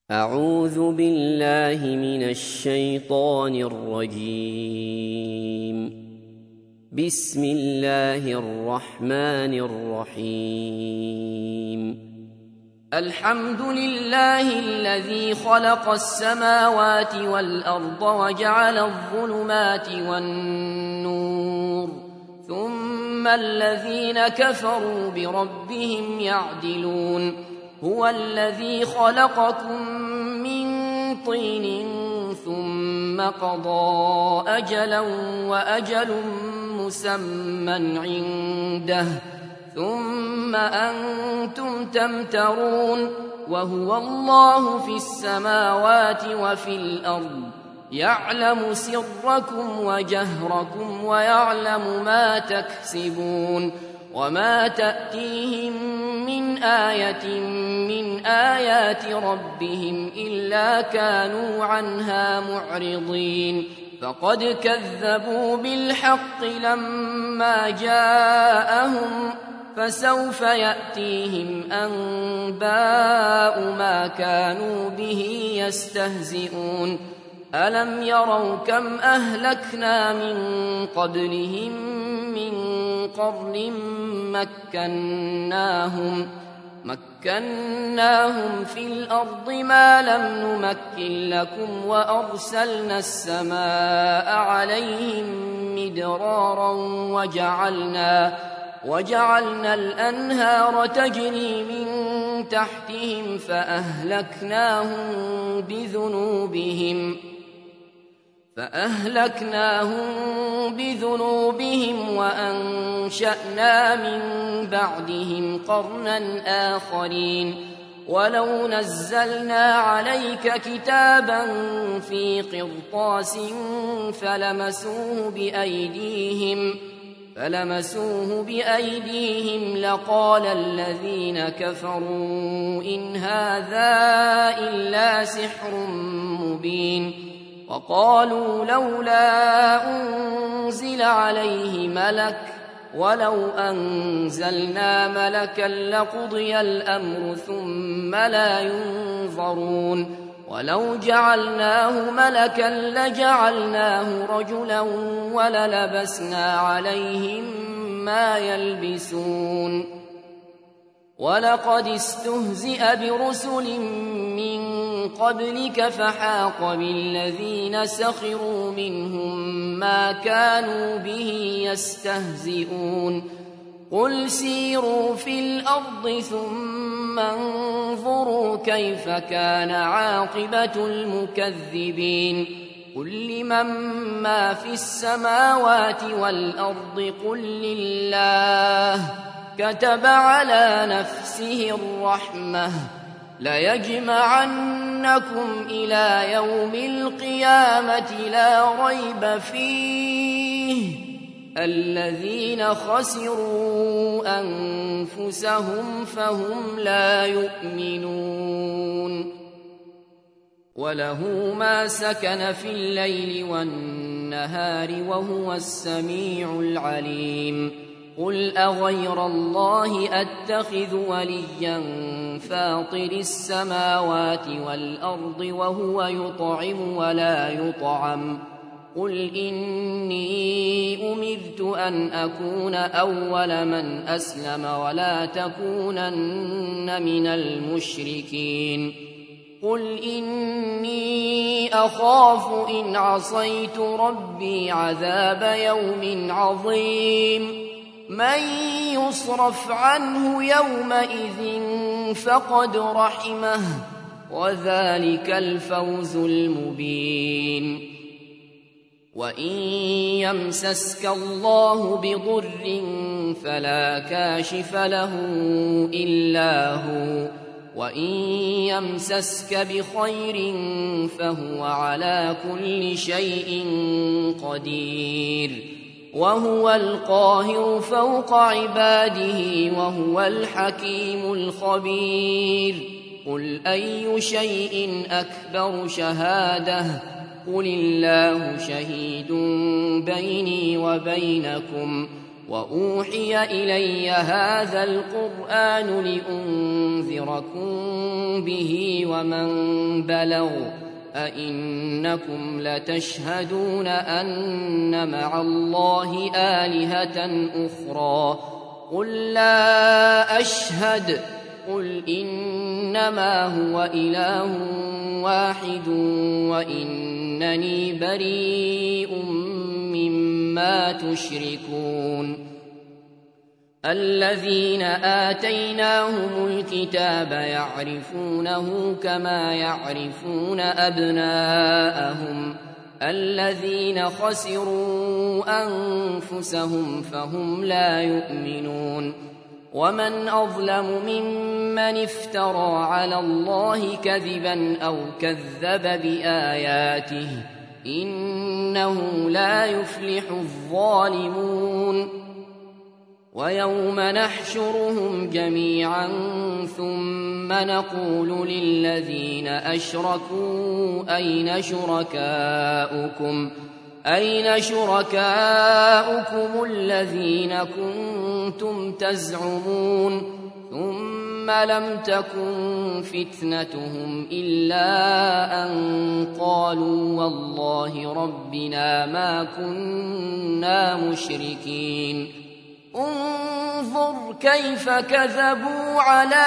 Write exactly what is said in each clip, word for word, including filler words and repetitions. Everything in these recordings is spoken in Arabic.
أعوذ بالله من الشيطان الرجيم. بسم الله الرحمن الرحيم. الحمد لله الذي خلق السماوات والأرض وجعل الظلمات والنور، ثم الذين كفروا بربهم يعدلون. هو الذي خلقكم من طين ثم قضى أجلا وأجل مسمى عنده، ثم أنتم تمترون. وهو الله في السماوات وفي الأرض، يعلم سركم وجهركم ويعلم ما تكسبون. وما تأتيهم من آية من آيات ربهم إلا كانوا عنها معرضين. فقد كذبوا بالحق لما جاءهم، فسوف يأتيهم أنباء ما كانوا به يستهزئون. ألم يروا كم أهلكنا من قبلهم من قرن مكناهم مكناهم في الأرض ما لم نمكن لكم، وأرسلنا السماء عليهم مدرارا وجعلنا وجعلنا الأنهار تجري من تحتهم فأهلكناهم بذنوبهم فأهلكناهم بذنوبهم وأنشأنا من بعدهم قرنا آخرين. ولو نزلنا عليك كتابا في قرطاس فلمسوه بأيديهم فلمسوه بأيديهم لقال الذين كفروا إن هذا إلا سحر مبين. وقالوا لولا أنزل عليه ملك، ولو أنزلنا ملكا لقضي الأمر ثم لا ينظرون. ولو جعلناه ملكا لجعلناه رجلا وللبسنا عليهم ما يلبسون. ولقد استهزئ برسل من قبلك فحاق بالذين سخروا منهم ما كانوا به يستهزئون. قل سيروا في الأرض ثم انظروا كيف كان عاقبة المكذبين. قل لمن ما في السماوات والأرض قل لله كتب على نفسه الرحمة ليجمعنكم إلى يوم القيامة لا ريب فيه الذين خسروا أنفسهم فهم لا يؤمنون. وله ما سكن في الليل والنهار وهو السميع العليم. قل أغير الله أتخذ وليا فاطر السماوات والأرض وهو يطعم ولا يطعم. قل إني أمرت أن أكون أول من أسلم ولا تكونن من المشركين. قل إني أخاف إن عصيت ربي عذاب يوم عظيم. من يصرف عنه يومئذ فقد رحمه وذلك الفوز المبين. وإن يمسسك الله بضر فلا كاشف له إلا هو، وإن يمسسك بخير فهو على كل شيء قدير. وهو القاهر فوق عباده وهو الحكيم الخبير. قل أي شيء أكبر شهادة؟ قل الله شهيد بيني وبينكم وأوحي إلي هذا القرآن لأنذركم به ومن بلغ أئنكم لتشهدون أن مع الله آلهة أخرى قل لا أشهد قل إنما هو إله واحد وإنني بريء مما تشركون الذين آتيناهم الكتاب يعرفونه كما يعرفون أبناءهم الذين خسروا أنفسهم فهم لا يؤمنون ومن أظلم ممن افترى على الله كذبا أو كذب بآياته إنه لا يفلح الظالمون ويوم نحشرهم جميعا ثم نقول للذين أشركوا أين شركاؤكم أين شركاؤكم الذين كنتم تزعمون ثم لم تكن فتنتهم إلا أن قالوا والله ربنا ما كنا مشركين انظر كيف كذبوا على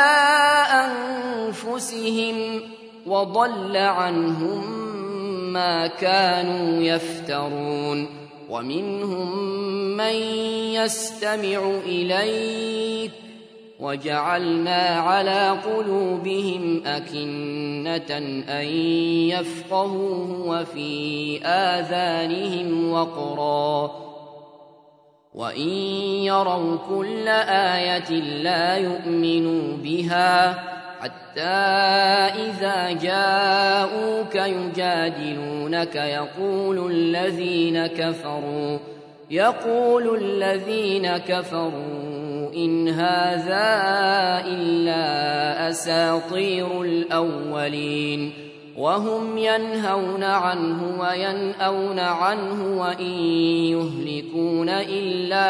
أنفسهم وضل عنهم ما كانوا يفترون ومنهم من يستمع إليك وجعلنا على قلوبهم أكنة أن يفقهوه وفي آذانهم وقرا وإن يروا كل آية لا يؤمنوا بها حتى إذا جاءوك يجادلونك يقول الذين كفروا يقول الذين كفروا إن هذا إلا أساطير الأولين وهم ينهون عنه وينأون عنه وإن يهلكون إلا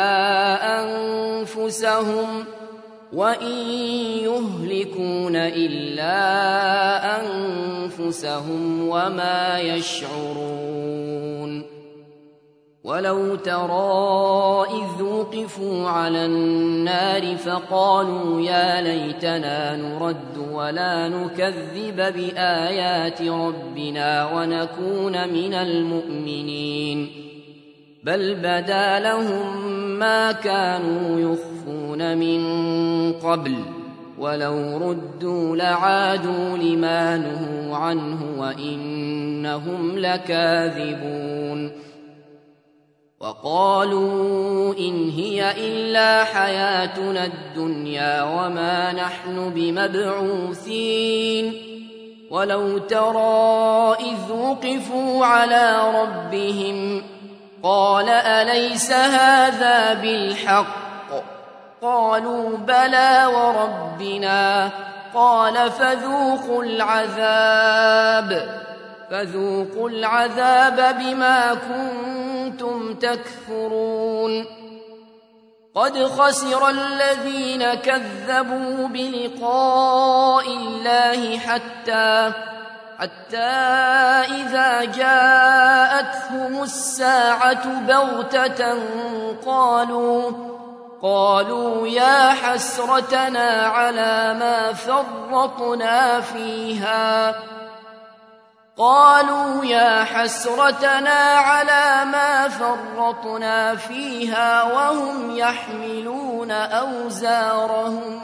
أنفسهم وإن يهلكون إلا أنفسهم وما يشعرون ولو ترى إذ وقفوا على النار فقالوا يا ليتنا نرد ولا نكذب بآيات ربنا ونكون من المؤمنين بل بدا لهم ما كانوا يخفون من قبل ولو ردوا لعادوا لما نهوا عنه وإنهم لكاذبون وقالوا إن هي إلا حياتنا الدنيا وما نحن بمبعوثين ولو ترى إذ وقفوا على ربهم قال أليس هذا بالحق قالوا بلى وربنا قال فذوقوا العذاب فذوقوا العذاب بما كنتم تكفرون قد خسر الذين كذبوا بلقاء الله حتى حتى إذا جاءتهم الساعة بغتة قالوا قالوا يا حسرتنا على ما فرطنا فيها قالوا يا حسرتنا على ما فرطنا فيها وهم يحملون أوزارهم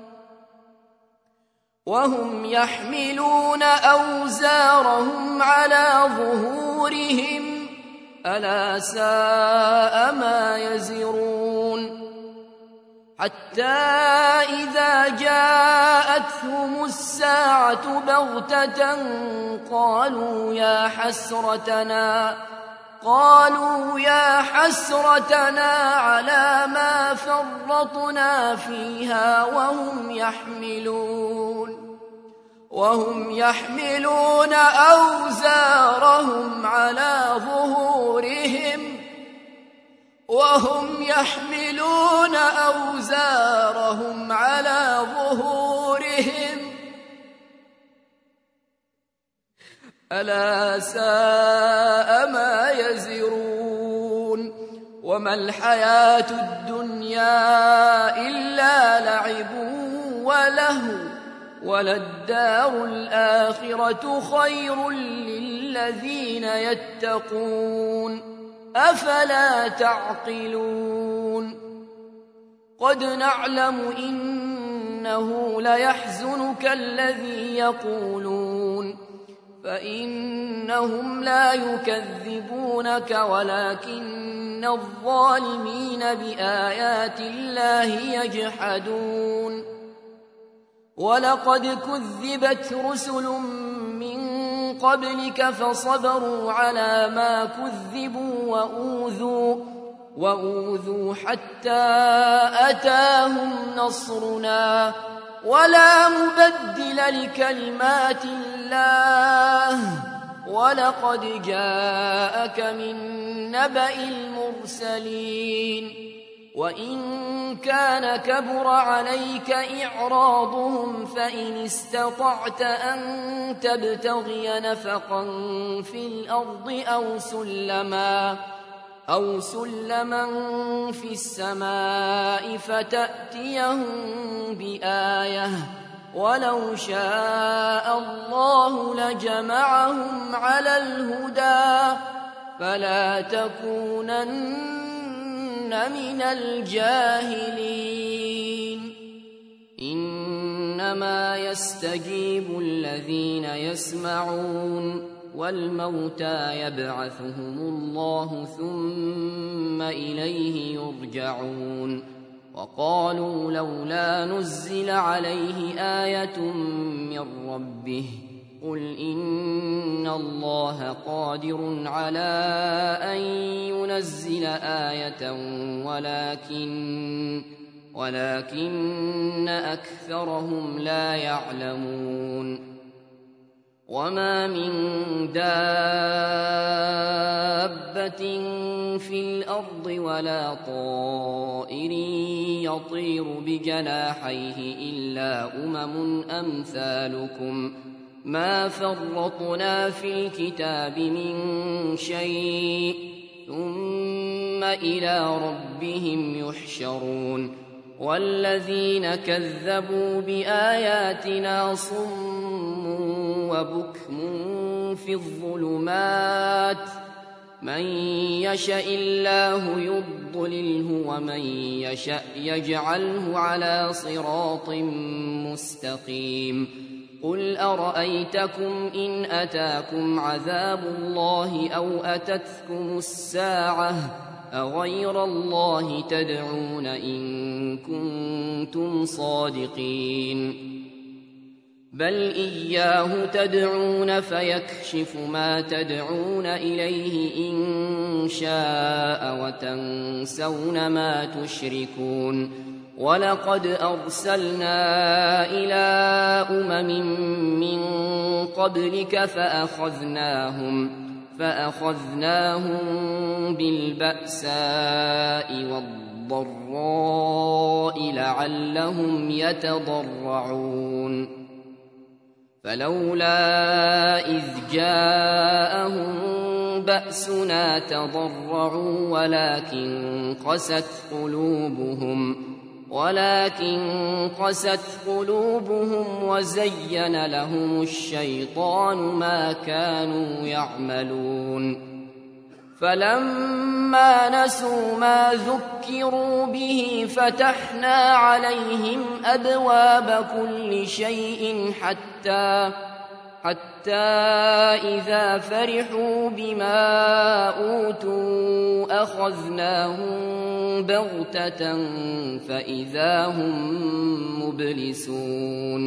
وهم يحملون أوزارهم على ظهورهم ألا ساء ما يزرون حتى إذا جاءتهم الساعة بغتة قالوا يا حسرتنا قالوا يا حسرتنا على ما فرطنا فيها وهم يحملون وهم يحملون أوزارهم على ظهورهم وهم يحملون أوزارهم على ظهورهم ألا ساء ما يزرون وما الحياة الدنيا إلا لعب ولهو وللدار الآخرة خير للذين يتقون أفلا تعقلون قد نعلم إنه ليحزنك الذي يقولون فإنهم لا يكذبونك ولكن الظالمين بآيات الله يجحدون ولقد كذبت رسل من قبلك فصبروا على ما كذبوا وأوذوا وأوذوا حتى أتاهم نصرنا ولا مبدل لكلمات الله ولقد جاءك من نبأ المرسلين وإن كان كبر عليك إعراضهم فإن استطعت أن تبتغي نفقا في الأرض أو سلما أو سلما في السماء فتأتيهم بآية ولو شاء الله لجمعهم على الهدى فلا تكونن من الجاهلين إنما يستجيب الذين يسمعون والموتى يبعثهم الله ثم إليه يرجعون وقالوا لولا نزل عليه آية من ربه قل إن الله قادر على أن ينزل آية ولكن ولكن أكثرهم لا يعلمون وما من دابة في الأرض ولا طائر يطير بجناحيه إلا أمم أمثالكم ما فرطنا في الكتاب من شيء ثم إلى ربهم يحشرون والذين كذبوا بآياتنا صم وبكم في الظلمات من يشاء الله يضلله ومن يشاء يجعله على صراط مستقيم قل أرأيتكم إن أتاكم عذاب الله أو أتتكم الساعة أغير الله تدعون إن كنتم صادقين بل إياه تدعون فيكشف ما تدعون إليه إن شاء وتنسون ما تشركون ولقد أرسلنا إلى أمم من قبلك فأخذناهم فأخذناهم بالبأساء والضراء لعلهم يتضرعون فلولا إذ جاءهم بأسنا تضرعوا ولكن قست قلوبهم ولكن قست قلوبهم وزين لهم الشيطان ما كانوا يعملون فلما نسوا ما ذكروا به فتحنا عليهم أبواب كل شيء حتى حتى إذا فرحوا بما أوتوا أخذناهم بغتة فإذا هم مبلسون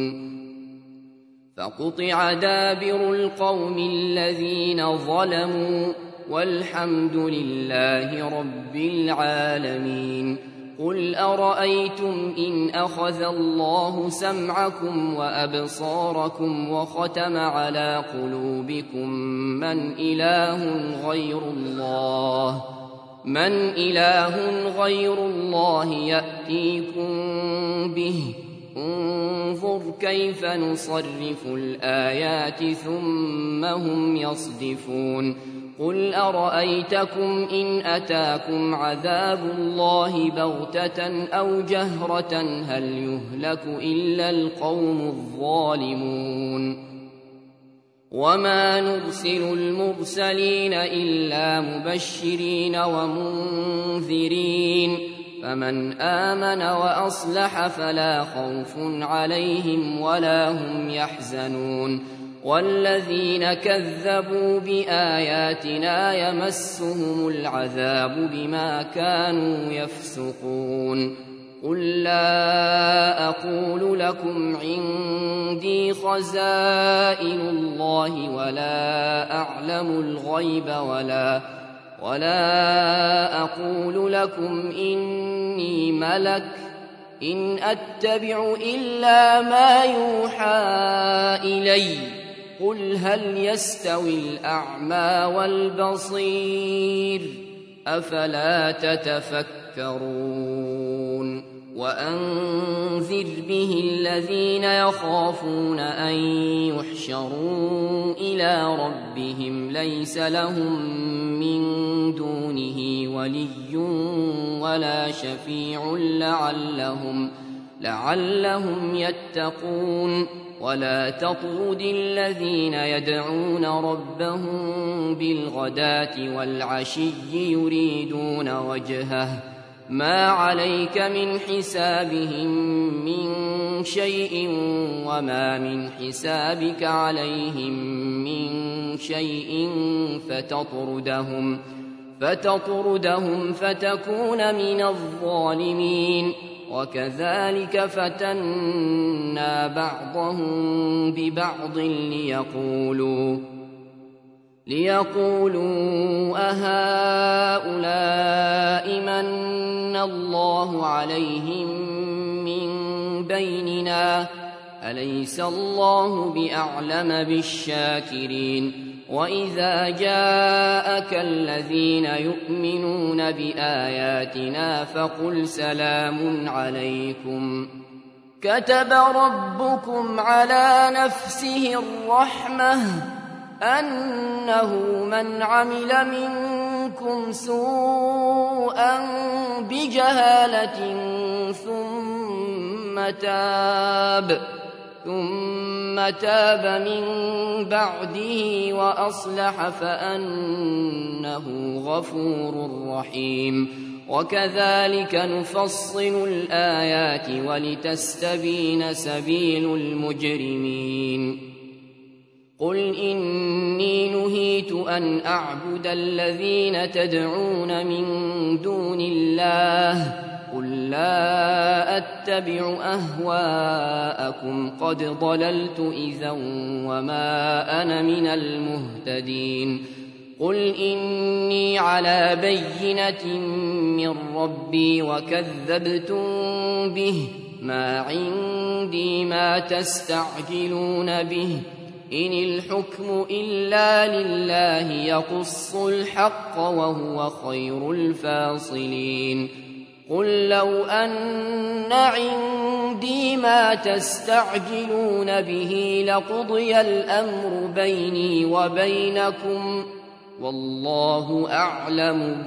فقطع دابر القوم الذين ظلموا والحمد لله رب العالمين قل أرأيتم إن أخذ الله سمعكم وأبصاركم وختم على قلوبكم من إله غير الله من إله غير الله يأتيكم به انظر كيف نصرف الآيات ثم هم يصدفون قل أرأيتكم إن أتاكم عذاب الله بغتة أو جهرة هل يهلك إلا القوم الظالمون وما نرسل المرسلين إلا مبشرين ومنذرين فمن آمن وأصلح فلا خوف عليهم ولا هم يحزنون والذين كذبوا بآياتنا يمسهم العذاب بما كانوا يفسقون قل لا أقول لكم عندي خزائن الله ولا أعلم الغيب ولا ولا أقول لكم إني ملك إن أتبع إلا ما يوحى إلي قل هل يستوي الأعمى والبصير أفلا تتفكرون وأنذر به الذين يخافون أن يحشروا إلى ربهم ليس لهم من دونه ولي ولا شفيع لعلهم لعلهم يتقون ولا تطرد الذين يدعون ربهم بالغداة والعشي يريدون وجهه ما عليك من حسابهم من شيء وما من حسابك عليهم من شيء فتطردهم فتطردهم فتكون من الظالمين وكذلك فتنا بعضهم ببعض ليقولوا ليقولوا أهؤلاء من الله عليهم من بيننا أليس الله بأعلم بالشاكرين وإذا جاءك الذين يؤمنون بآياتنا فقل سلام عليكم كتب ربكم على نفسه الرحمة أنه من عمل منكم سوءا بجهالة ثم تاب ثم تاب من بعده وأصلح فأنه غفور رحيم وكذلك نفصل الآيات ولتستبين سبيل المجرمين قل إني نهيت أن أعبد الذين تدعون من دون الله قل لا أتبع أهواءكم قد ضللت إذا وما أنا من المهتدين قل إني على بينة من ربي وكذبتم به ما عندي ما تستعجلون به إن الحكم إلا لله يقص الحق وهو خير الفاصلين قل لو أن عندي ما تستعجلون به لقضي الأمر بيني وبينكم والله أعلم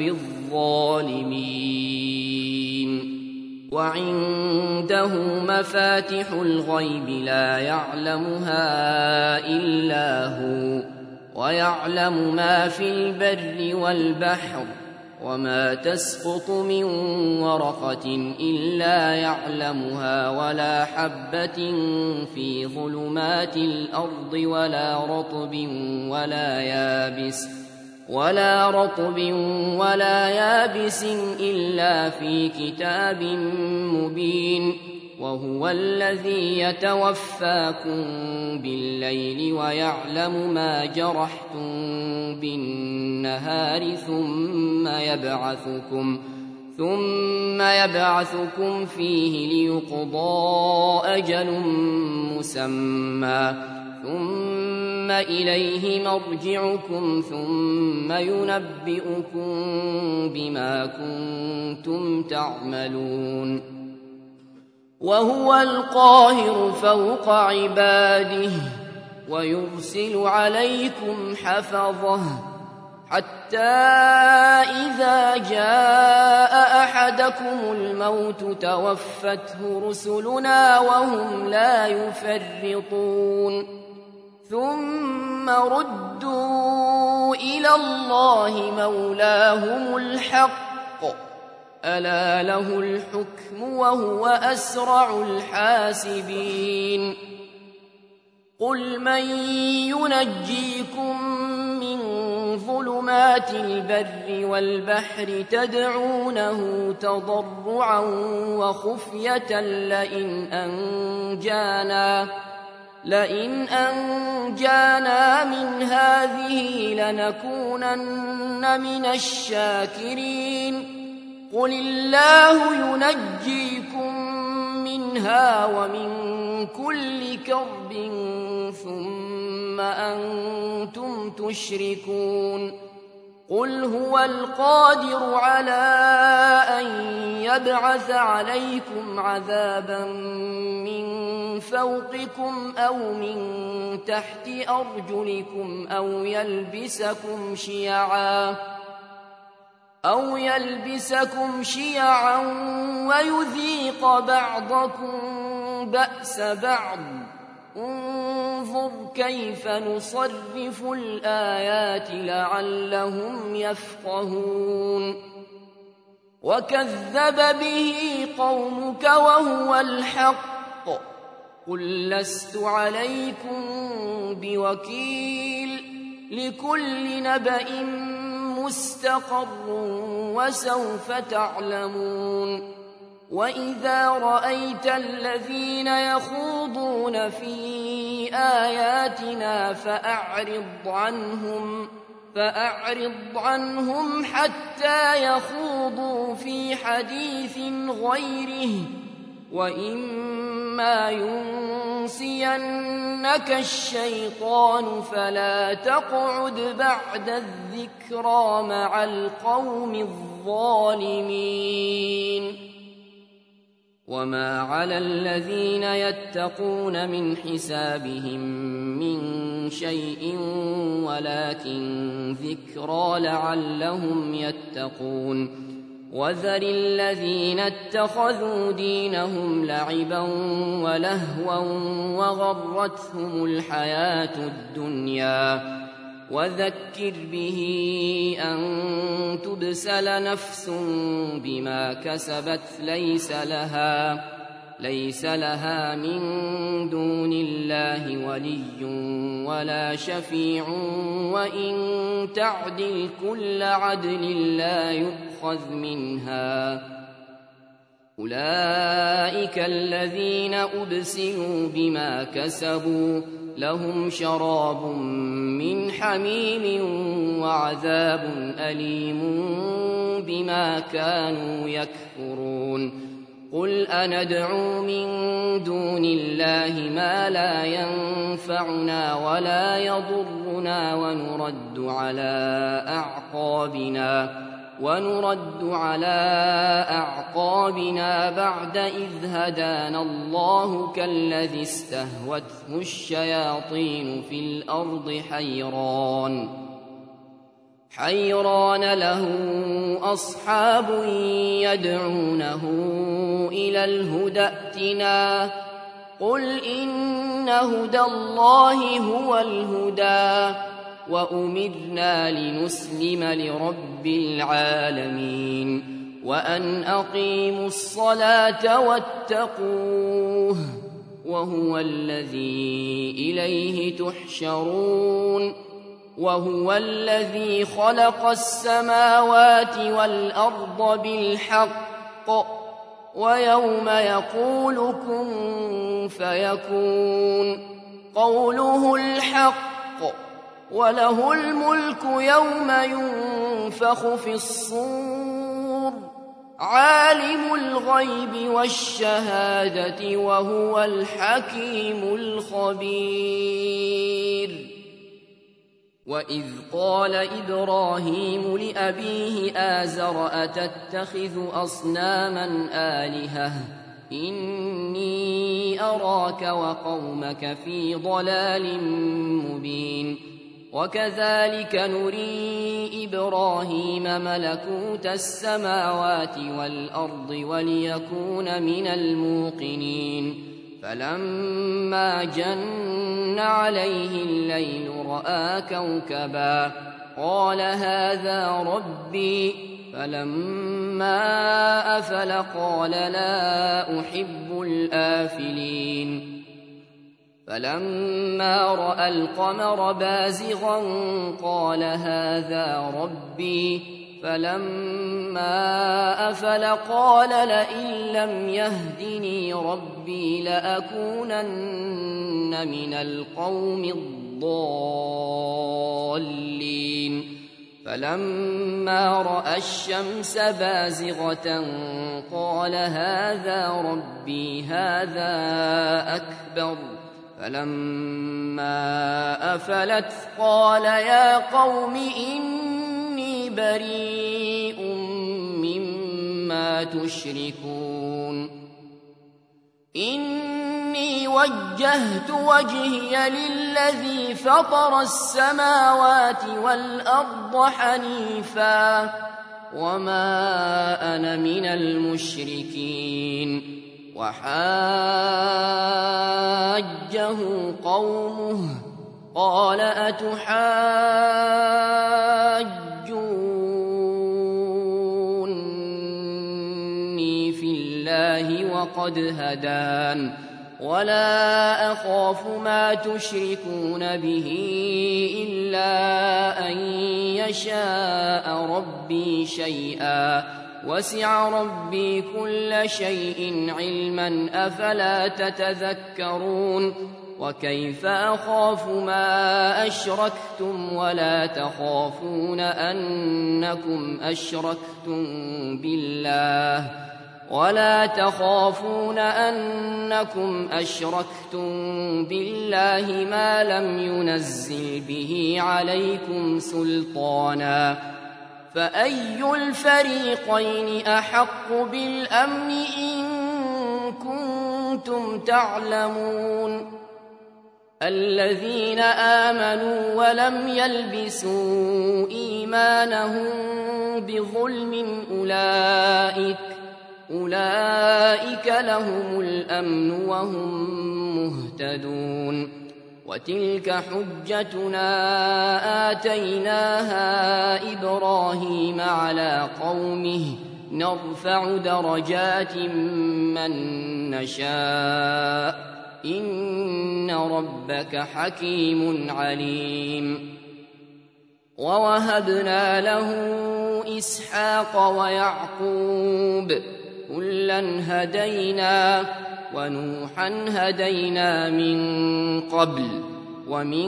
بالظالمين وعنده مفاتح الغيب لا يعلمها إلا هو ويعلم ما في البر والبحر وما تسقط من ورقة إلا يعلمها ولا حبة في ظلمات الأرض ولا رطب ولا يابس ولا رطب ولا يابس إلا في كتاب مبين وهو الذي يتوفاكم بالليل ويعلم ما جرحتم بالنهار ثم يبعثكم ثم يبعثكم فيه ليقضى أجل مسمى ثم ثم إليه مرجعكم ثم ينبئكم بما كنتم تعملون وهو القاهر فوق عباده ويرسل عليكم حفظه حتى إذا جاء أحدكم الموت توفته رسلنا وهم لا يفرطون ثم ردوا إلى الله مولاهم الحق ألا له الحكم وهو أسرع الحاسبين قل من ينجيكم من ظلمات البر والبحر تدعونه تضرعا وخفية لئن أنجانا لئن أنجانا من هذه لنكونن من الشاكرين قل الله ينجيكم منها ومن كل كرب ثم أنتم تشركون قل هو القادر على أن يبعث عليكم عذابا من فوقكم أو من تحت أرجلكم أو يلبسكم شيعا أو يلبسكم شيعا ويذيق بعضكم بأس بعض انظر كيف نصرف الآيات لعلهم يفقهون وكذب به قومك وهو الحق قل لست عليكم بوكيل لكل نبأ مستقر وسوف تعلمون وإذا رأيت الذين يخوضون في آياتنا فأعرض عنهم فأعرض عنهم حتى يخوضوا في حديث غيره وإما ينسينك الشيطان فلا تقعد بعد الذكرى مع القوم الظالمين وما على الذين يتقون من حسابهم من شيء ولكن ذكرى لعلهم يتقون وذر الذين اتخذوا دينهم لعبا ولهوا وغرتهم الحياة الدنيا وذكر به أن تبسل نفس بما كسبت ليس لها ليس لها من دون الله ولي ولا شفيع وإن تعدل كل عدل لا يؤخذ منها أولئك الذين أبسلوا بما كسبوا لهم شراب من حميم وعذاب أليم بما كانوا يكفرون قل أندعو من دون الله ما لا ينفعنا ولا يضرنا ونرد على أعقابنا ونرد على أعقابنا بعد إذ هدانا الله كالذي استهوته الشياطين في الأرض حيران حيران له أصحاب يدعونه إلى الهدى ائتنا قل إن هدى الله هو الهدى وأمرنا لنسلم لرب العالمين وأن أقيموا الصلاة واتقوه وهو الذي إليه تحشرون وهو الذي خلق السماوات والأرض بالحق ويوم يقول كن فيكون قوله الحق وله الملك يوم ينفخ في الصور عالم الغيب والشهادة وهو الحكيم الخبير وإذ قال إبراهيم لأبيه آزر أتتخذ أصناما آلهة إني أراك وقومك في ضلال مبين وكذلك نري إبراهيم ملكوت السماوات والأرض وليكون من الموقنين فلما جن عليه الليل رأى كوكبا قال هذا ربي فلما أفل قال لا أحب الآفلين فلما رأى القمر بازغا قال هذا ربي فلما أفل قال لئن لم يهدني ربي لأكونن من القوم الضالين فلما رأى الشمس بازغة قال هذا ربي هذا أكبر فلما أفلت قال يا قوم إني بريء مما تشركون إني وجهت وجهي للذي فطر السماوات والأرض حنيفا وما أنا من المشركين وحاجه قومه قال أتحاجوني في الله وقد هدان ولا أخاف ما تشركون به إلا أن يشاء ربي شيئا وسع ربي كل شيء علما أفلا تتذكرون وكيف أخاف ما أشركتم ولا تخافون أنكم أشركتم بالله ولا تخافون أنكم أشركتم بالله ما لم ينزل به عليكم سلطانا فأي الفريقين أحق بالأمن إن كنتم تعلمون الذين آمنوا ولم يلبسوا إيمانهم بظلم أولئك أولئك لهم الأمن وهم مهتدون وتلك حجتنا آتيناها إبراهيم على قومه نرفع درجات من نشاء إن ربك حكيم عليم ووهبنا له إسحاق ويعقوب كلا هدينا ونوحا هدينا من قبل ومن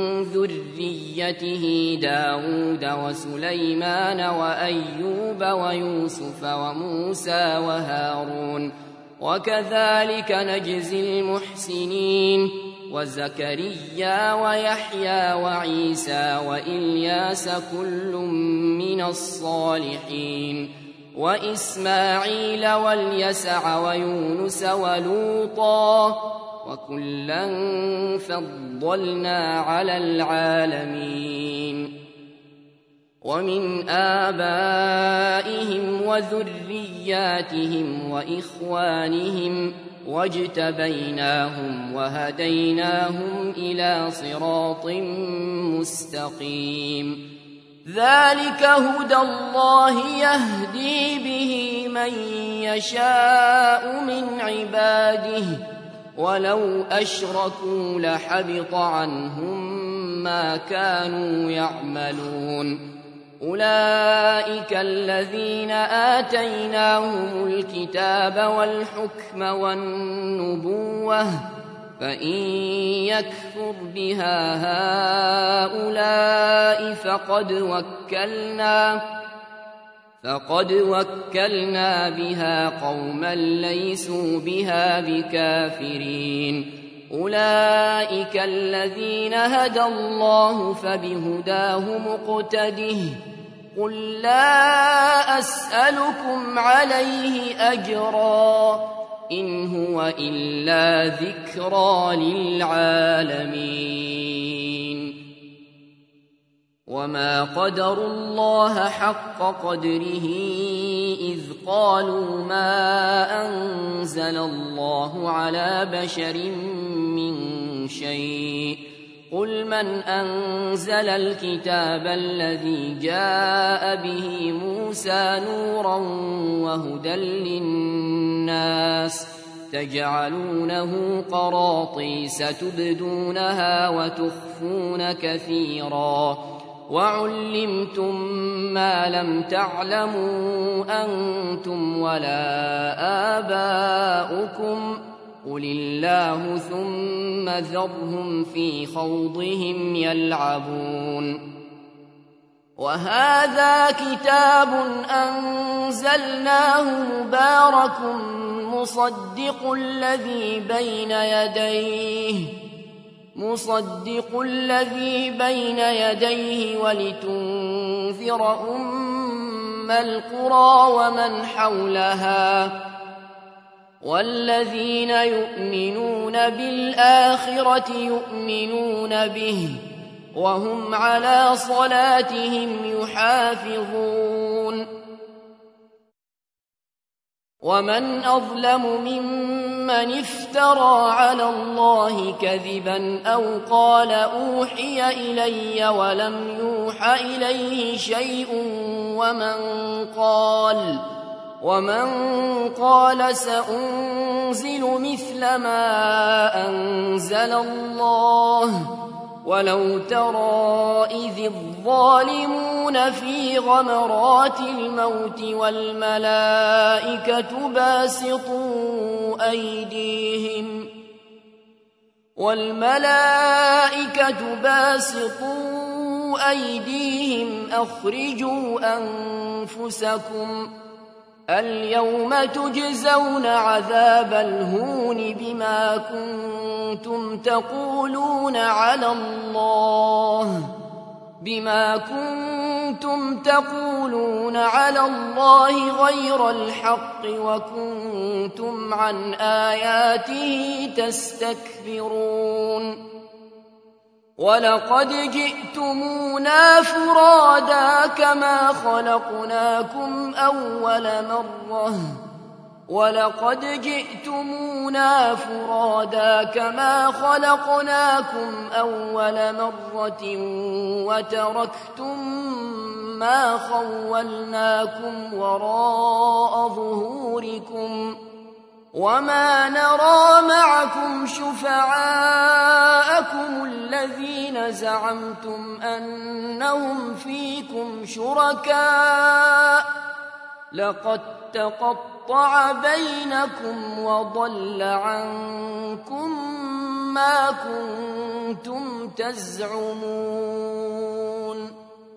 ذريته داود وسليمان وأيوب ويوسف وموسى وهارون وكذلك نجزي المحسنين وزكريا ويحيى وعيسى وإلياس كل من الصالحين وإسماعيل واليسع ويونس ولوطا وكلا فضلنا على العالمين ومن آبائهم وذرياتهم وإخوانهم واجتبيناهم وهديناهم إلى صراط مستقيم ذلك هدى الله يهدي به من يشاء من عباده ولو أشركوا لحبط عنهم ما كانوا يعملون أولئك الذين آتيناهم الكتاب والحكم والنبوة فإن يكفر بها هؤلاء فقد وكلنا فقد وكلنا بها قوما ليسوا بها بكافرين أولئك الذين هدى الله فبهداه مقتده قل لا أسألكم عليه أجرا إن هو إلا ذكرى للعالمين وما قدروا الله حق قدره إذ قالوا ما أنزل الله على بشر من شيء قل من أنزل الكتاب الذي جاء به موسى نورا وهدى للناس تجعلونه قراطيس تبدونها وتخفون كثيرا وعلمتم ما لم تعلموا أنتم ولا آباؤكم قل الله ثم ذرهم في خوضهم يلعبون وهذا كتاب أنزلناه مبارك مصدق الذي بين يديه مصدق الذي بين يديه ولتنذر أم القرى ومن حولها والذين يؤمنون بالآخرة يؤمنون به وهم على صلاتهم يحافظون ومن أظلم ممن افترى على الله كذبا أو قال أوحي إلي ولم يوح إليه شيء ومن قال ومن قال سأنزل مثل ما أنزل الله ولو ترى إذ الظالمون في غمرات الموت والملائكة باسطوا أيديهم والملائكة باسطوا أيديهم أخرجوا أنفسكم اليوم تجزون عذاب الهون بما كنتم تقولون على الله بما كنتم تقولون على الله غير الحق وكنتم عن آياته تستكبرون ولقد جئتمونا فرادا كما خلقناكم أول مرة ولقد جئتمونا فرادا كما خلقناكم أول مرة وتركتم ما خولناكم وراء ظهوركم وما نرى معكم شفعاءكم الذين زعمتم أنهم فيكم شركاء لقد تقطع بينكم وضل عنكم ما كنتم تزعمون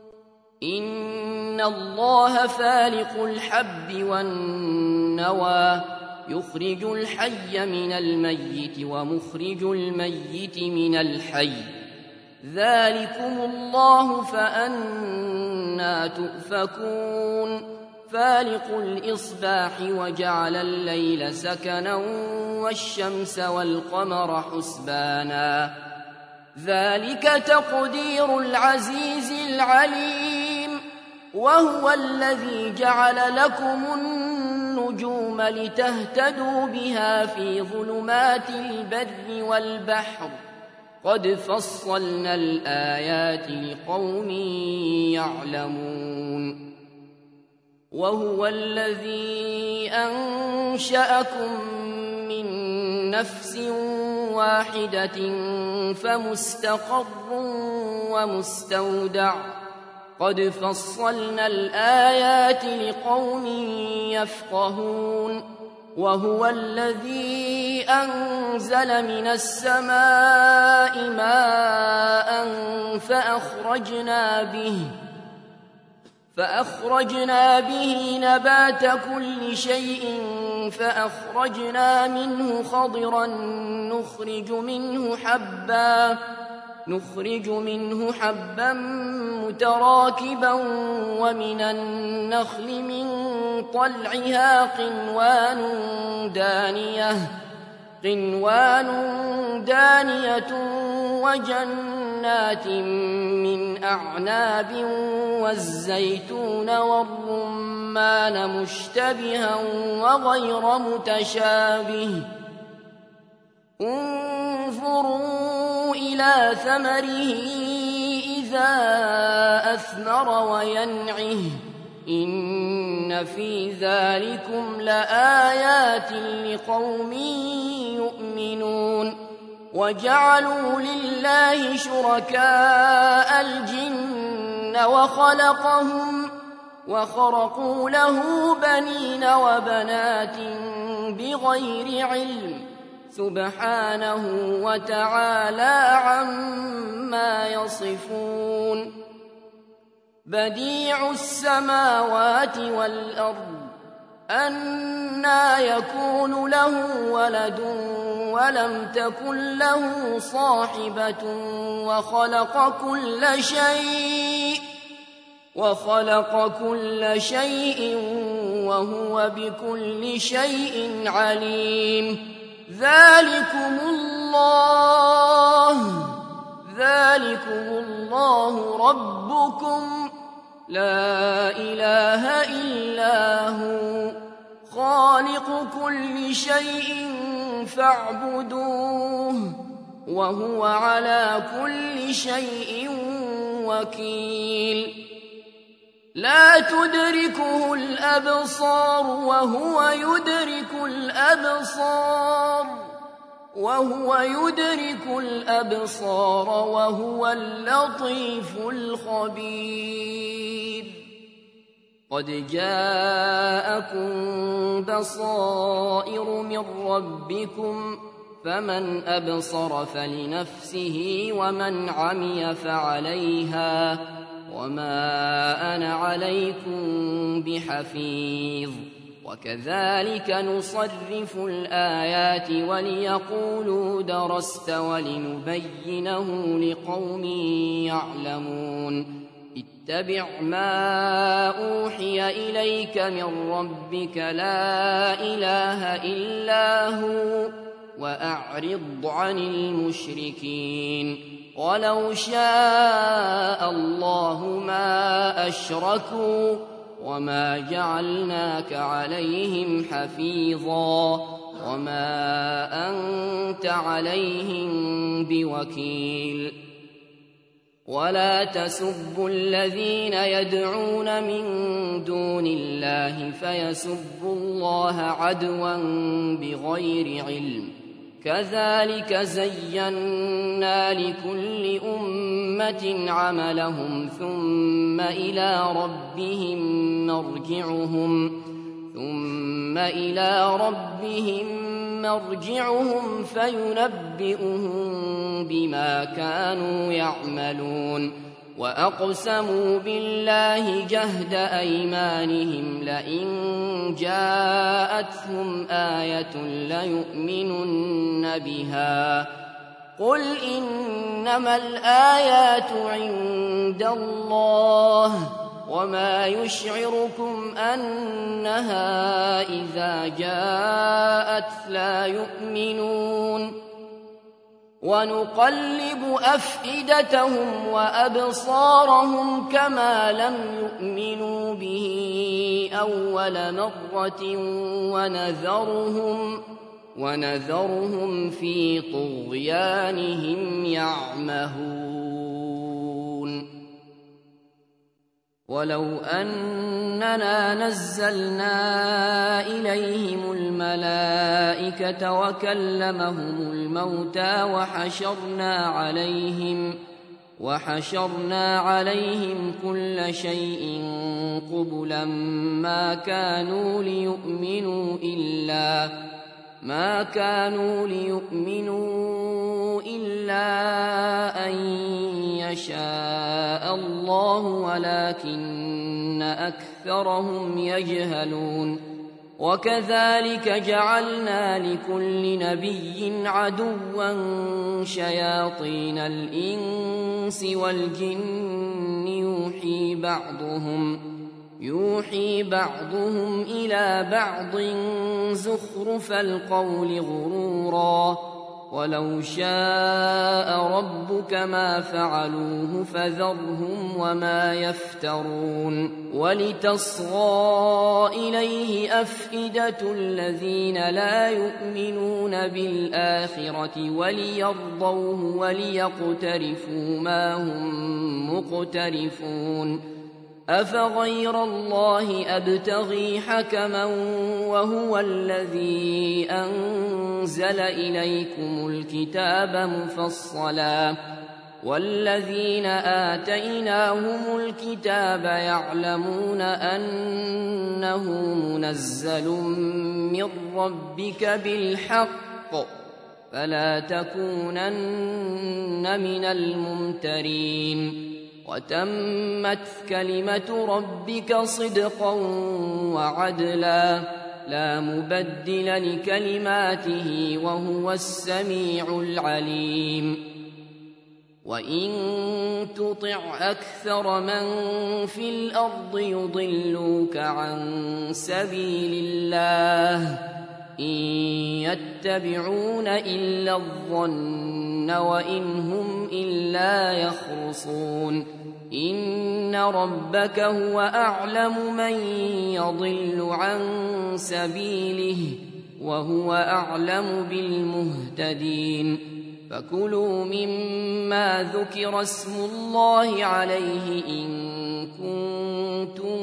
إن الله فالق الحب والنوى يخرج الحي من الميت ومخرج الميت من الحي ذلكم الله فأنى تؤفكون فالق الإصباح وجعل الليل سكنا والشمس والقمر حسبانا ذلك تقدير العزيز العليم وهو الذي جعل لكم النجوم لتهتدوا بها في ظلمات البر والبحر قد فصلنا الآيات لقوم يعلمون وهو الذي أنشأكم من نفس واحدة فمستقر ومستودع قد فصلنا الآيات لقوم يفقهون وهو الذي أنزل من السماء ماء فأخرجنا به فأخرجنا به نبات كل شيء فأخرجنا منه خضرا نخرج منه حبا نخرج منه حبا متراكبا ومن النخل من طلعها قنوان دانية قنوان دانية وجنات من أعناب والزيتون والرمان مشتبها وغير متشابه انظروا إلى ثمره إذا أثمر وينعه إن في ذلكم لآيات لقوم يؤمنون وجعلوا لله شركاء الجن وخلقهم وخرقوا له بنين وبنات بغير علم سبحانه وتعالى عما يصفون بديع السماوات والأرض أنى يكون له ولد ولم تكن له صاحبة وخلق كل شيء وخلق كل شيء وهو بكل شيء عليم ذلكم الله ذلكم الله ربكم لا إله إلا هو خالق كل شيء فاعبدوه وهو على كل شيء وكيل لا تدركه الأبصار وهو يدرك الأبصار وهو يدرك الأبصار وهو اللطيف الخبير قد جاءكم بصائر من ربكم فمن أبصر فلنفسه ومن عمي فعليها وما أنا عليكم بحفيظ وكذلك نصرف الآيات وليقولوا درست ولنبينه لقوم يعلمون اتبع ما أوحي إليك من ربك لا إله إلا هو وأعرض عن المشركين ولو شاء الله ما أشركوا وما جعلناك عليهم حفيظا وما أنت عليهم بوكيل ولا تسبوا الذين يدعون من دون الله فيسبوا الله عدوا بغير علم كذلك زينا لكل أمة عملهم ثم إلى ربهم مرجعهم ثم إلى ربهم مرجعهم فينبئهم بما كانوا يعملون وأقسموا بالله جهد أيمانهم لئن جاءتهم آية ليؤمنن بها قل إنما الآيات عند الله وما يشعركم أنها إذا جاءت لا يؤمنون ونقلب أفئدتهم وأبصارهم كما لم يؤمنوا به أول مرة ونذرهم ونذرهم في طغيانهم يعمهون ولو أننا نزلنا إليهم الملائكة وكلمهم الموتى وحشرنا عليهم وحشرنا عليهم كل شيء قبلا ما كانوا ليؤمنوا إلا ما كانوا ليؤمنوا إلا أن يشاء الله ولكن أكثرهم يجهلون وكذلك جعلنا لكل نبي عدوا شياطين الإنس والجن يوحي بعضهم يوحي بعضهم إلى بعض زخرف القول غرورا ولو شاء ربك ما فعلوه فذرهم وما يفترون ولتصغى إليه أفئدة الذين لا يؤمنون بالآخرة وليرضوه وليقترفوا ما هم مقترفون أفغير الله أبتغي حكما وهو الذي أنزل إليكم الكتاب مفصلا والذين آتيناهم الكتاب يعلمون أنه منزل من ربك بالحق فلا تكونن من الممترين وتمت كلمة ربك صدقا وعدلا لا مبدل لكلماته وهو السميع العليم وإن تطع أكثر من في الأرض يضلوك عن سبيل الله إن يتبعون إلا الظن وإن هم إلا يخرصون إن ربك هو أعلم من يضل عن سبيله وهو أعلم بالمهتدين فكلوا مما ذكر اسم الله عليه إن كنتم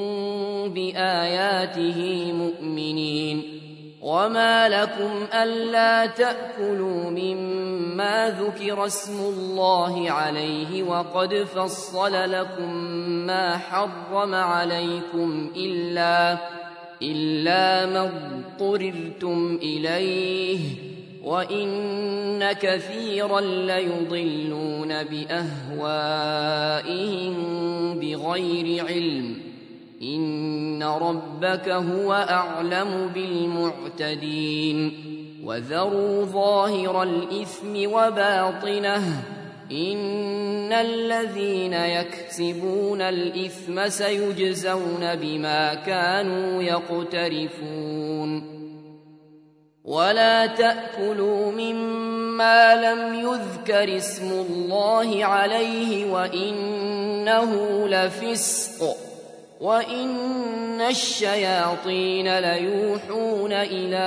بآياته مؤمنين وما لكم ألا تأكلوا مما ذكر اسم الله عليه وقد فصل لكم ما حرم عليكم إلا, إلا ما اضطررتم إليه وإن كثيرا ليضلون بأهوائهم بغير علم إن ربك هو أعلم بالمعتدين وذروا ظاهر الإثم وباطنه إن الذين يكسبون الإثم سيجزون بما كانوا يقترفون ولا تأكلوا مما لم يذكر اسم الله عليه وإنه لفسق وإن الشياطين ليوحون إلى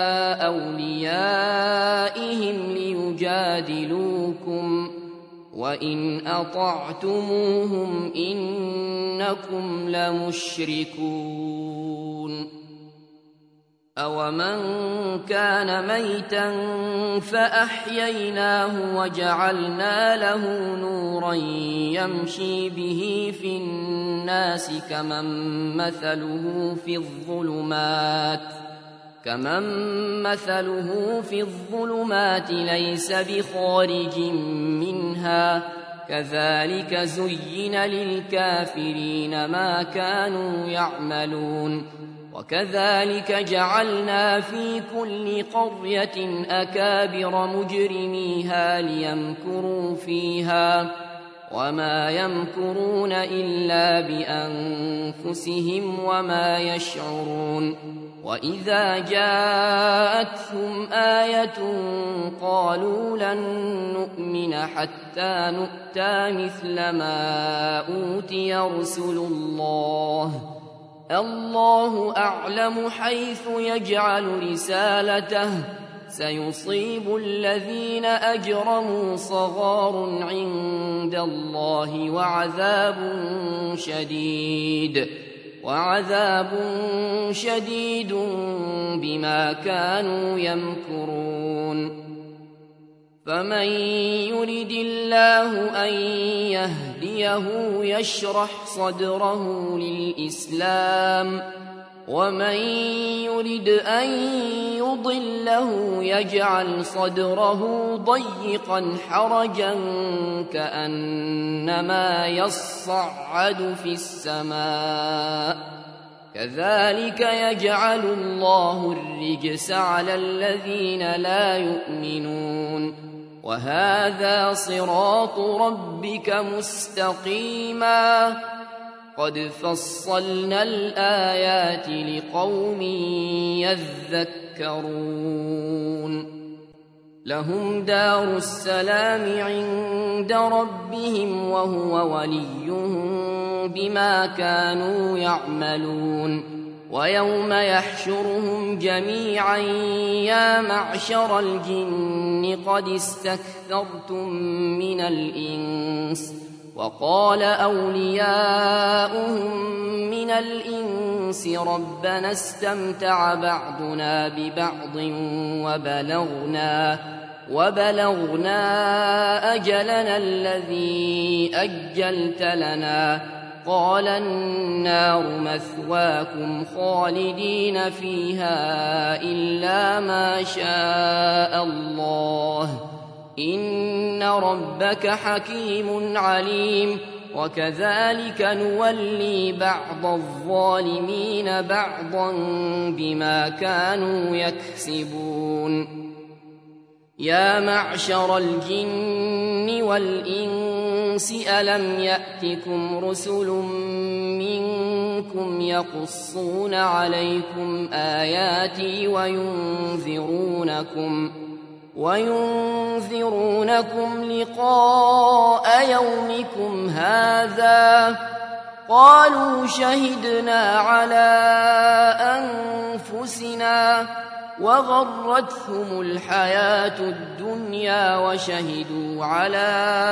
أوليائهم ليجادلوكم وإن أطعتموهم إنكم لمشركون أومن كان ميتا فأحييناه وجعلنا له نورا يمشي به في الناس كمن مثله في الظلمات كمن مثله في الظلمات ليس بخارج منها كذلك زين للكافرين ما كانوا يعملون وكذلك جعلنا في كل قرية أكابر مجرميها ليمكروا فيها وما يمكرون إلا بأنفسهم وما يشعرون وإذا جاءتهم آية قالوا لن نؤمن حتى نؤتى مثل ما أوتي رسل الله الله أعلم حيث يجعل رسالته سيصيب الذين أجرموا صغار عند الله وعذاب شديد وعذاب شديد بما كانوا يمكرون فمن يرد الله أن يهديه يشرح صدره للإسلام ومن يرد أن يضله يجعل صدره ضيقا حرجا كأنما يصعد في السماء كذلك يجعل الله الرجس على الذين لا يؤمنون وهذا صراط ربك مستقيما قد فصلنا الآيات لقوم يذكرون لهم دار السلام عند ربهم وهو وليهم بما كانوا يعملون ويوم يحشرهم جميعا يا معشر الجن قد استكثرتم من الإنس وقال أولياؤهم من الإنس ربنا استمتع بعضنا ببعض وبلغنا وبلغنا أجلنا الذي أجلت لنا قال النار مثواكم خالدين فيها إلا ما شاء الله إن ربك حكيم عليم وكذلك نولي بعض الظالمين بعضا بما كانوا يكسبون يا معشر الجن والإنس ألم يأتكم رسل منكم يقصون عليكم آياتي وينذرونكم وينذرونكم لقاء يومكم هذا قالوا شهدنا على أنفسنا وغرتهم الحياة الدنيا وشهدوا على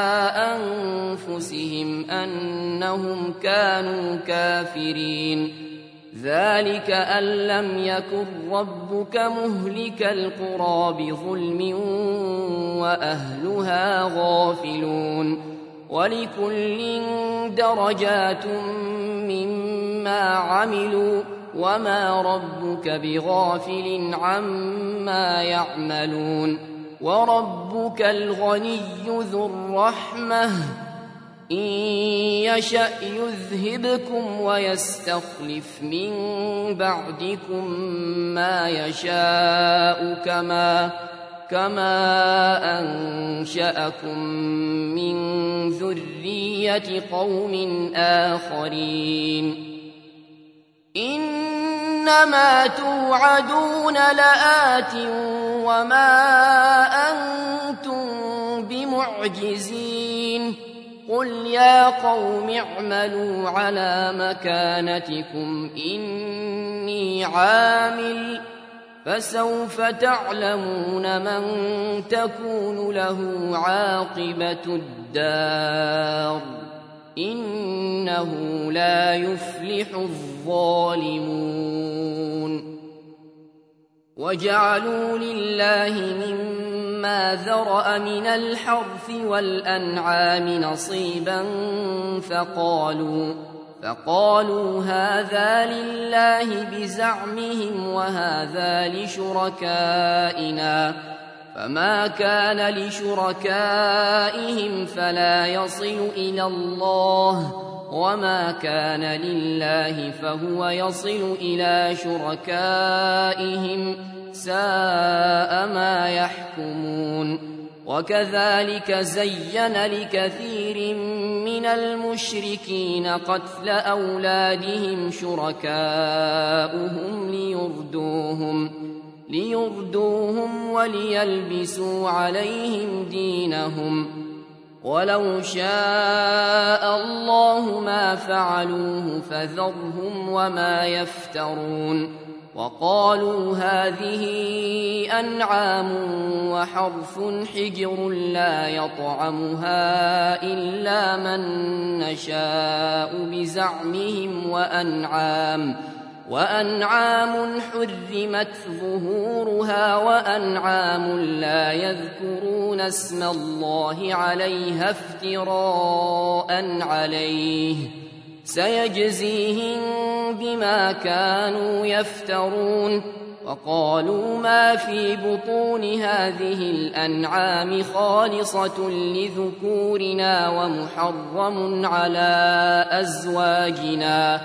أنفسهم أنهم كانوا كافرين ذلك أن لم يكن ربك مهلك القرى بظلم وأهلها غافلون ولكل درجات مما عملوا وما ربك بغافل عما يعملون وربك الغني ذو الرحمة إن يشأ يذهبكم ويستخلف من بعدكم ما يشاء كما كما أنشأكم من ذرية قوم آخرين إنما توعدون لآت وما أنتم بمعجزين قل يا قوم اعملوا على مكانتكم إني عامل فسوف تعلمون من تكون له عاقبة الدار إنه لا يفلح الظالمون وجعلوا لله مما ذرأ من الحرث والأنعام نصيبا فقالوا فقالوا هذا لله بزعمهم وهذا لشركائنا فما كان لشركائهم فلا يصل إلى الله وما كان لله فهو يصل إلى شركائهم ساء ما يحكمون وكذلك زين لكثير من المشركين قتل أولادهم شركاؤهم ليردوهم ليردوهم وليلبسوا عليهم دينهم ولو شاء الله ما فعلوه فذرهم وما يفترون وقالوا هذه أنعام وحرث حجر لا يطعمها إلا من نشاء بزعمهم وأنعام وأنعام حرمت ظهورها وأنعام لا يذكرون اسم الله عليها افتراء عليه سيجزيهم بما كانوا يفترون وقالوا ما في بطون هذه الأنعام خالصة لذكورنا ومحرم على أزواجنا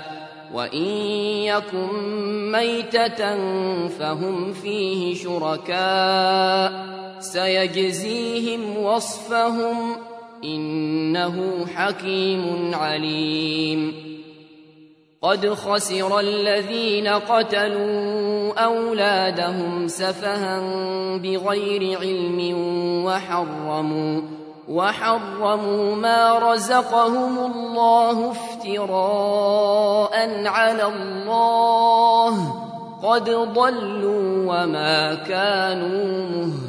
وإن يكن ميتة فهم فيه شركاء سيجزيهم وصفهم إنه حكيم عليم قد خسر الذين قتلوا أولادهم سفها بغير علم وحرموا وحرموا ما رزقهم الله افتراء على الله قد ضلوا وما كانوا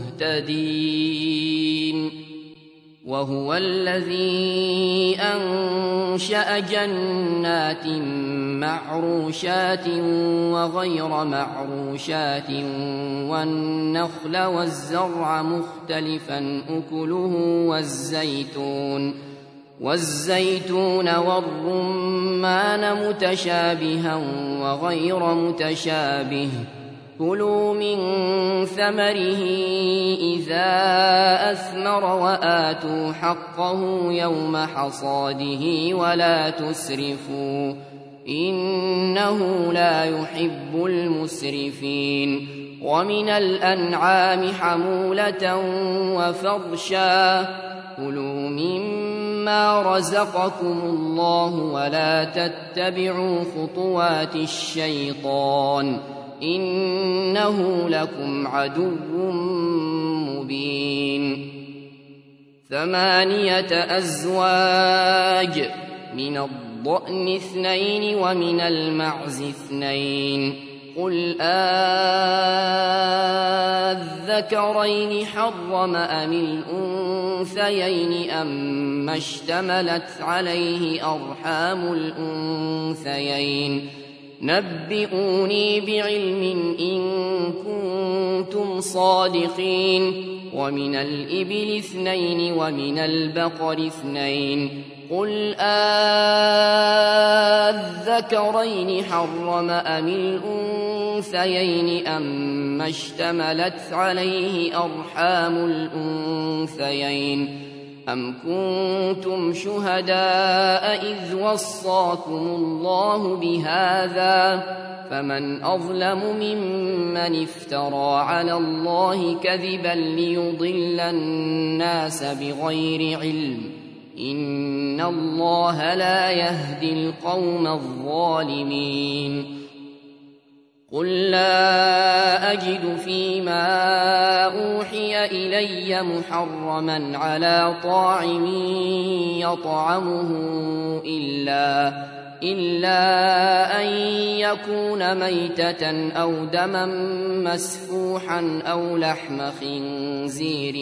مهتدين وهو الذي أنشأ جنات معروشات وغير معروشات والنخل والزرع مختلفا أكله والزيتون والزيتون والرمان متشابها وغير متشابه كلوا من ثمره إذا أثمر وآتوا حقه يوم حصاده ولا تسرفوا إنه لا يحب المسرفين ومن الأنعام حمولة وفرشا كلوا مما رزقكم الله ولا تتبعوا خطوات الشيطان إنه لكم عدو مبين ثمانية أزواج من الضأن اثنين ومن المعز اثنين قل آذكرين حرم أم الأنثيين أما اشتملت عليه أرحام الأنثيين نبئوني بعلم إن كنتم صادقين ومن الإبل اثنين ومن البقر اثنين قل آذكرين حرم أم الأنثيين أما اشتملت عليه أرحام الأنثيين أم كنتم شهداء إذ وصاكم الله بهذا فمن أظلم ممن افترى على الله كذبا ليضل الناس بغير علم إن الله لا يهدي القوم الظالمين قل لا أجد فيما أوحي إلي محرما على طاعم يطعمه إلا إلا أن يكون ميتة أو دما مسفوحا أو لحم خنزير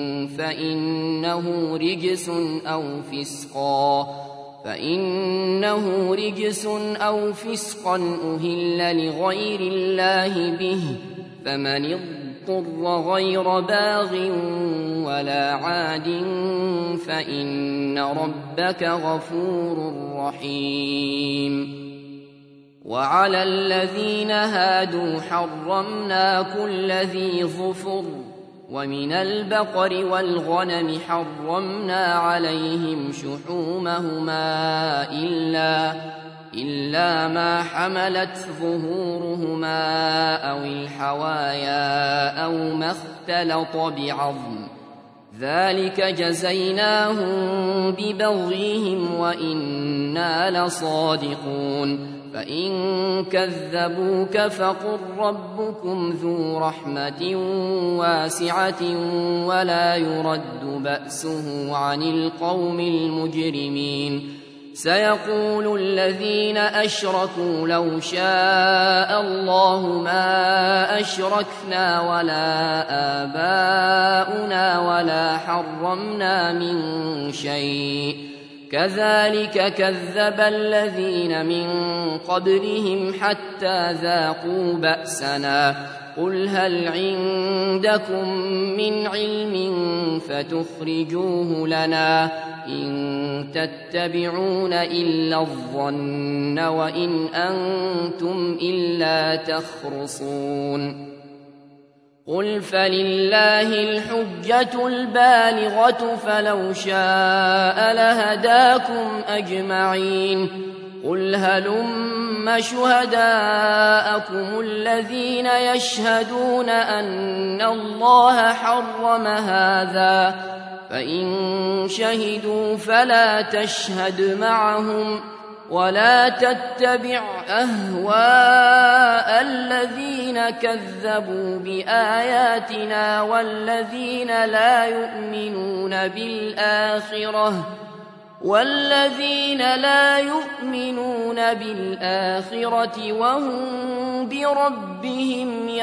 فإنه رجس أو فسقا فإنه رجس أو فسقا أهل لغير الله به فمن اضطر غير باغ ولا عاد فإن ربك غفور رحيم وعلى الذين هادوا حرمنا كل ذي ظفر ومن البقر والغنم حرمنا عليهم شحومهما إلا إلا ما حملت ظهورهما أو الحوايا أو ما اختلط بعظم ذلك جزيناهم ببغيهم وإنا لصادقون فإن كذبوك فقل ربكم ذو رحمة واسعة ولا يرد بأسه عن القوم المجرمين سيقول الذين أشركوا لو شاء الله ما أشركنا ولا آباؤنا ولا حرمنا من شيء كذلك كذب الذين من قبلهم حتى ذاقوا بأسنا قل هل عندكم من علم فتخرجوه لنا إن تتبعون إلا الظن وإن أنتم إلا تخرصون قل فلله الحجة البالغة فلو شاء لهداكم أجمعين قل هلم شهداءكم الذين يشهدون أن الله حرم هذا فإن شهدوا فلا تشهد معهم ولا تتبع أهواء الذين كذبوا بآياتنا والذين لا يؤمنون بالآخرة والذين لا يؤمنون بالآخرة وهم بربهم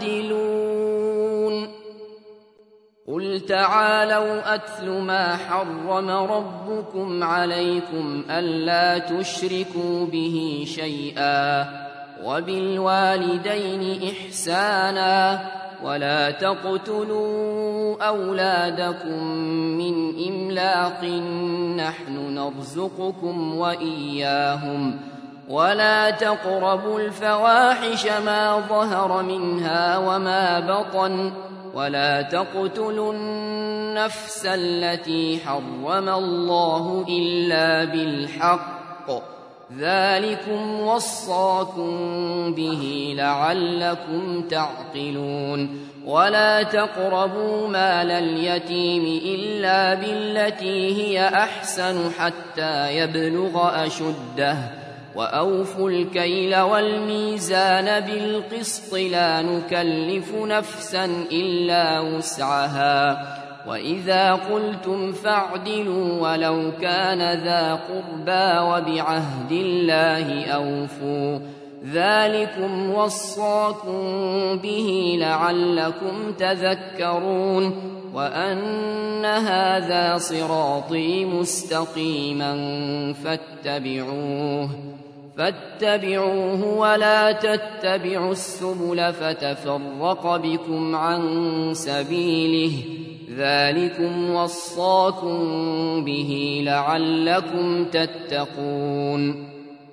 يعدلون قل تعالوا أتل ما حرم ربكم عليكم ألا تشركوا به شيئا وبالوالدين إحسانا ولا تقتلوا أولادكم من إملاق نحن نرزقكم وإياهم ولا تقربوا الفواحش ما ظهر منها وما بطن ولا تقتلوا النفس التي حرم الله إلا بالحق ذلكم وصاكم به لعلكم تعقلون ولا تقربوا مال اليتيم إلا بالتي هي أحسن حتى يبلغ أشده وأوفوا الكيل والميزان بالقسط لا نكلف نفسا إلا وسعها وإذا قلتم فاعدلوا ولو كان ذا قربى وبعهد الله أوفوا ذلكم وصاكم به لعلكم تذكرون وأن هذا صراطي مستقيما فاتبعوه فاتبعوه ولا تتبعوا السبل فتفرق بكم عن سبيله ذلكم وصاكم به لعلكم تتقون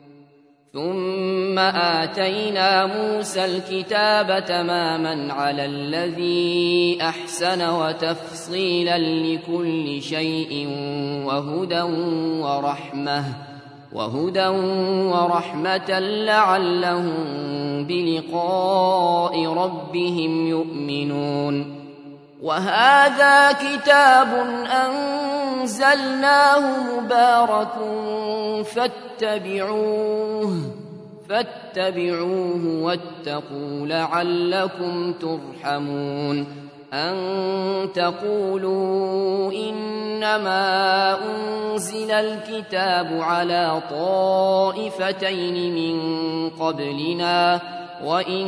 ثم آتينا موسى الكتاب تماما على الذي أحسن وتفصيلا لكل شيء وهدى ورحمة وهدى ورحمة لعلهم بلقاء ربهم يؤمنون وهذا كتاب أنزلناه مبارك فاتبعوه فاتبعوه واتقوا لعلكم ترحمون أن تقولوا إنما أنزل الكتاب على طائفتين من قبلنا وإن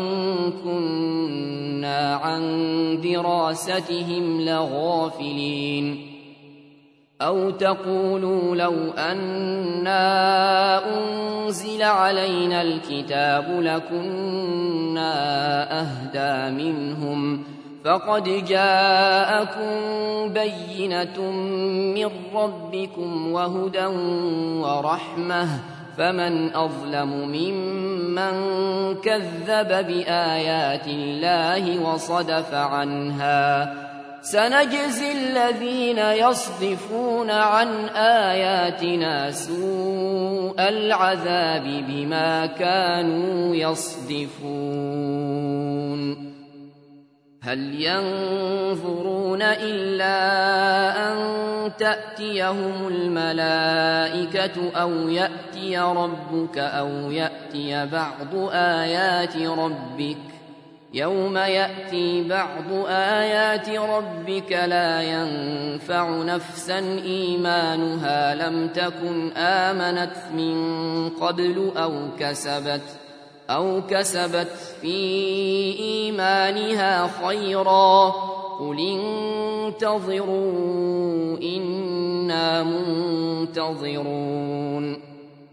كنا عن دراستهم لغافلين أو تقولوا لو أنا أنزل علينا الكتاب لكنا أهدى منهم فقد جاءكم بينة من ربكم وهدى ورحمة فمن أظلم ممن كذب بآيات الله وصدف عنها سنجزي الذين يصدفون عن آياتنا سوء العذاب بما كانوا يصدفون هل ينظرون إلا أن تأتيهم الملائكة أو يأتي ربك أو يأتي بعض آيات ربك يوم يأتي بعض آيات ربك لا ينفع نفسا إيمانها لم تكن آمنت من قبل أو كسبت أو كسبت في إيمانها خيرا قل انتظروا إنا منتظرون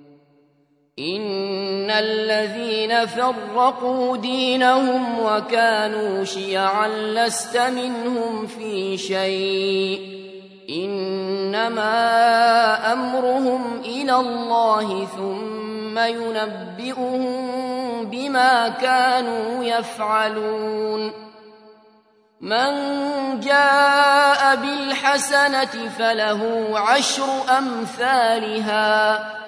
إن الذين فرقوا دينهم وكانوا شيعا لست منهم في شيء إنما أمرهم إلى الله ثم ينبئهم بما كانوا يفعلون من جاء بالحسنة فله عشر أمثالها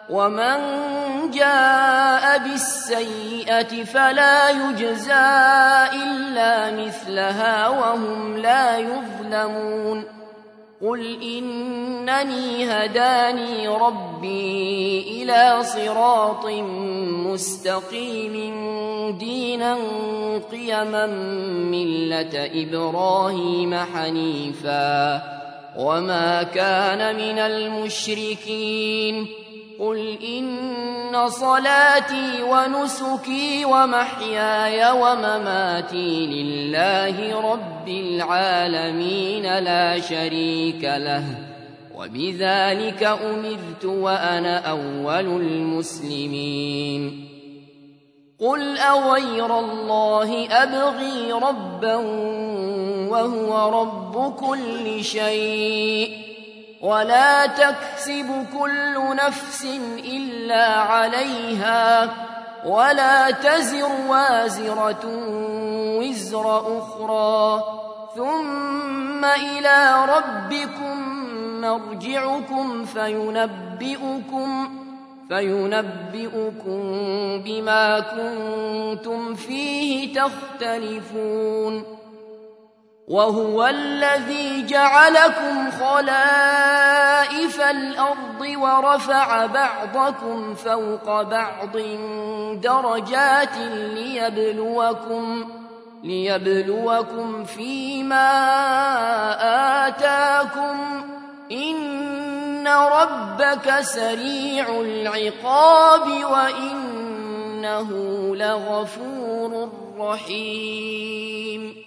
ومن جاء بالسيئة فلا يجزى إلا مثلها وهم لا يظلمون قل إنني هداني ربي إلى صراط مستقيم دينا قيما ملة إبراهيم حنيفا وما كان من المشركين قل إن صلاتي ونسكي ومحياي ومماتي لله رب العالمين لا شريك له وبذلك أمرت وأنا أول المسلمين قل أغير الله أبغي ربا وهو رب كل شيء ولا تكسب كل نفس إلا عليها ولا تزر وازرة وزر أخرى ثم إلى ربكم مرجعكم فينبئكم فينبئكم بما كنتم فيه تختلفون وهو الذي جعلكم خلائف الأرض ورفع بعضكم فوق بعض درجات ليبلوكم ليبلوكم فيما آتاكم إن ربك سريع العقاب وإنه لغفور رحيم